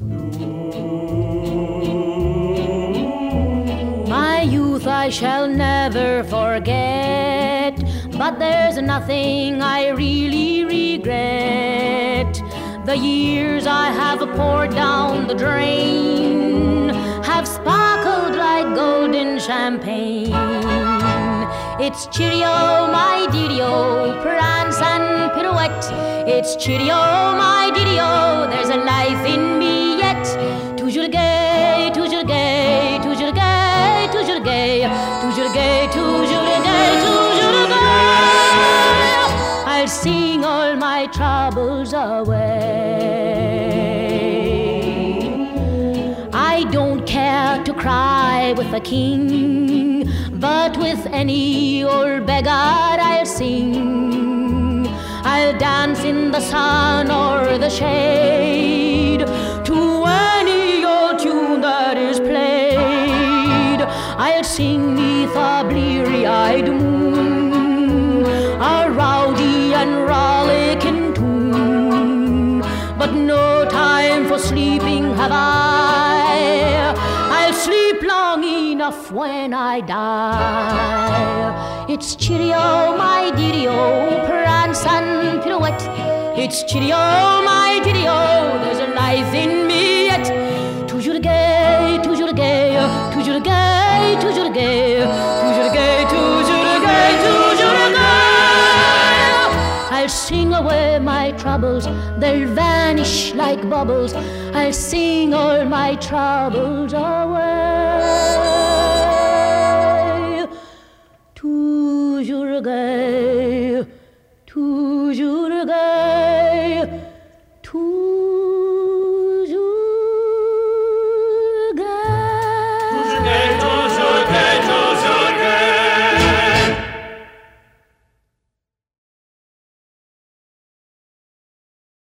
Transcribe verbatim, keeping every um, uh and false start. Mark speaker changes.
Speaker 1: My youth I shall never forget, but there's nothing I really regret. The years I have poured down the drain have sparkled like golden champagne. It's cheerio, my deario, prance and pirouette. It's cheerio, my deario, there's a life in me yet. Toujours gay, toujours gay, toujours gay, toujours gay, toujours gay, toujours gay, toujours gay. I'll sing all my troubles away. I don't care to cry with a king, but with any old beggar I'll sing. I'll dance in the sun or the shade to any old tune that is played. I'll sing neath a bleary-eyed moon, a rowdy and rollicking tune, but no time for sleeping have I. I'll sleep long enough when I die. It's cheerio, my deario, prance and pirouette. It's cheerio, my deario, there's a life in me yet. Toujours gay, toujours gay, toujours gay, toujours gay, toujours gay, toujours gay, toujours gay. I'll sing away my troubles, they'll vanish like bubbles. I'll sing all my troubles away. Toujours gay, toujours